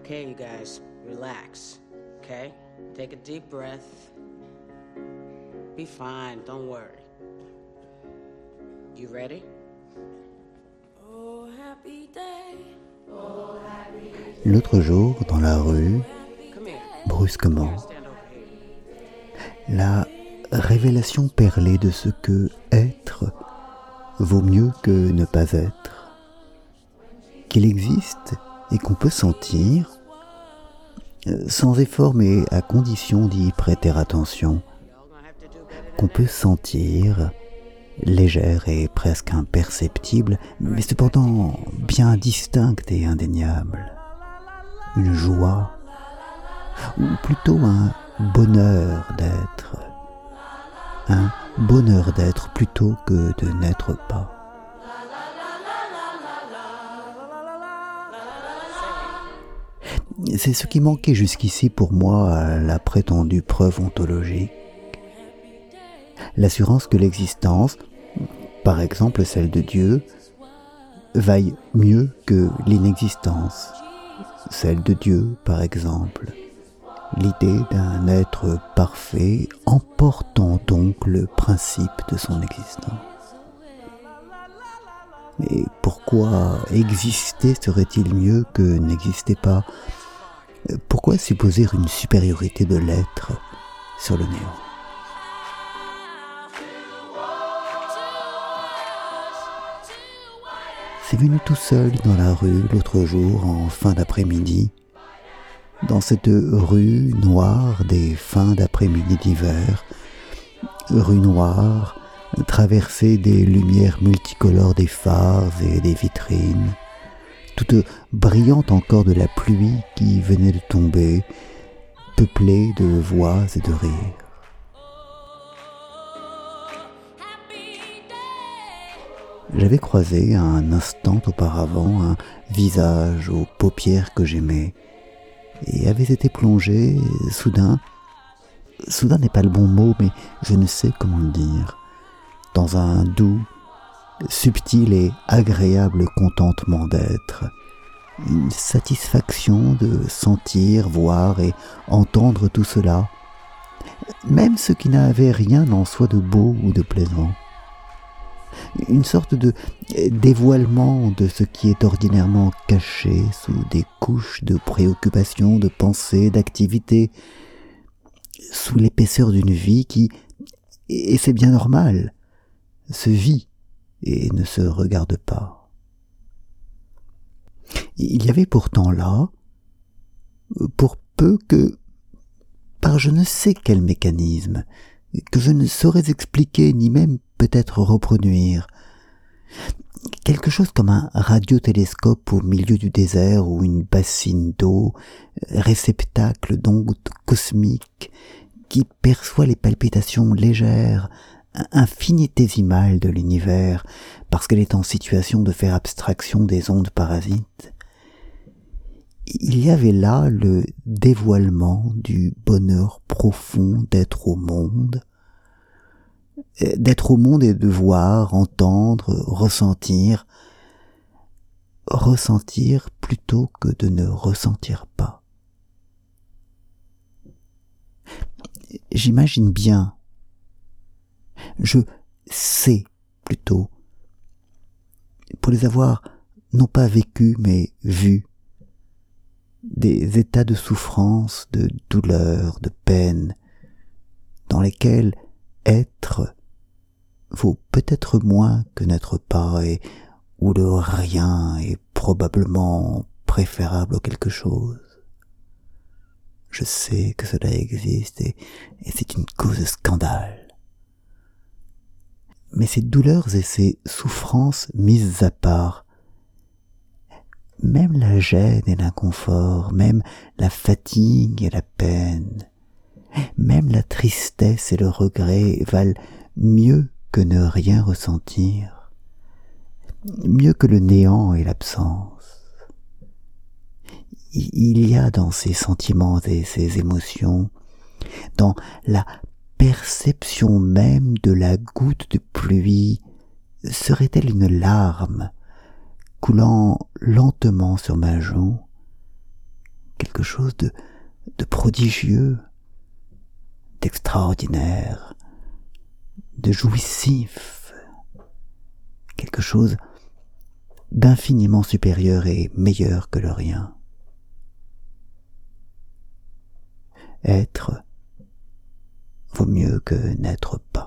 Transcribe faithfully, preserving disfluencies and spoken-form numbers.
Okay, you guys, relax, okay? Take a deep breath. Be fine, don't worry. You ready? Oh, happy day. L'autre jour, dans la rue, Come here. brusquement, Stand over here. la révélation perlée de ce que être vaut mieux que ne pas être, qu'il existe et qu'on peut sentir, sans effort mais à condition d'y prêter attention, Y'all gonna have to do better than qu'on peut sentir, légère et presque imperceptible, mais cependant bien distincte et indéniable, une joie, ou plutôt un bonheur d'être, un bonheur d'être plutôt que de n'être pas. C'est ce qui manquait jusqu'ici pour moi à la prétendue preuve ontologique. L'assurance que l'existence, par exemple celle de Dieu, vaille mieux que l'inexistence, celle de Dieu, par exemple. L'idée d'un être parfait emportant donc le principe de son existence. Mais pourquoi exister serait-il mieux que n'exister pas ? Pourquoi supposer une supériorité de l'être sur le néant ? C'est venu tout seul dans la rue l'autre jour en fin d'après-midi, dans cette rue noire des fins d'après-midi d'hiver, rue noire, traversée des lumières multicolores des phares et des vitrines, toute brillante encore de la pluie qui venait de tomber, peuplée de voix et de rires. J'avais croisé un instant auparavant un visage aux paupières que j'aimais, et avait été plongé soudain, soudain n'est pas le bon mot, mais je ne sais comment le dire, dans un doux, subtil et agréable contentement d'être, une satisfaction de sentir, voir et entendre tout cela, même ce qui n'avait rien en soi de beau ou de plaisant. Une sorte de dévoilement de ce qui est ordinairement caché sous des couches de préoccupation, de pensée, d'activité, sous l'épaisseur d'une vie qui, et c'est bien normal, se vit et ne se regarde pas. Il y avait pourtant là, pour peu que, par je ne sais quel mécanisme, que je ne saurais expliquer ni même peut-être reproduire, quelque chose comme un radiotélescope au milieu du désert ou une bassine d'eau, réceptacle d'ondes cosmiques qui perçoit les palpitations légères, infinitésimales de l'univers parce qu'elle est en situation de faire abstraction des ondes parasites. Il y avait là le dévoilement du bonheur profond d'être au monde, d'être au monde et de voir, entendre, ressentir, ressentir plutôt que de ne ressentir pas. J'imagine bien, je sais plutôt, pour les avoir non pas vécus mais vus, des états de souffrance, de douleur, de peine, dans lesquels être vaut peut-être moins que n'être pas, et où le rien est probablement préférable à quelque chose. Je sais que cela existe, et, et c'est une cause de scandale. Mais ces douleurs et ces souffrances mises à part, même la gêne et l'inconfort, même la fatigue et la peine, même la tristesse et le regret valent mieux que ne rien ressentir, mieux que le néant et l'absence. Il y a dans ces sentiments et ces émotions, dans la perception même de la goutte de pluie, serait-elle une larme coulant lentement sur ma joue, quelque chose de, de prodigieux, d'extraordinaire, de jouissif, quelque chose d'infiniment supérieur et meilleur que le rien. Être vaut mieux que n'être pas.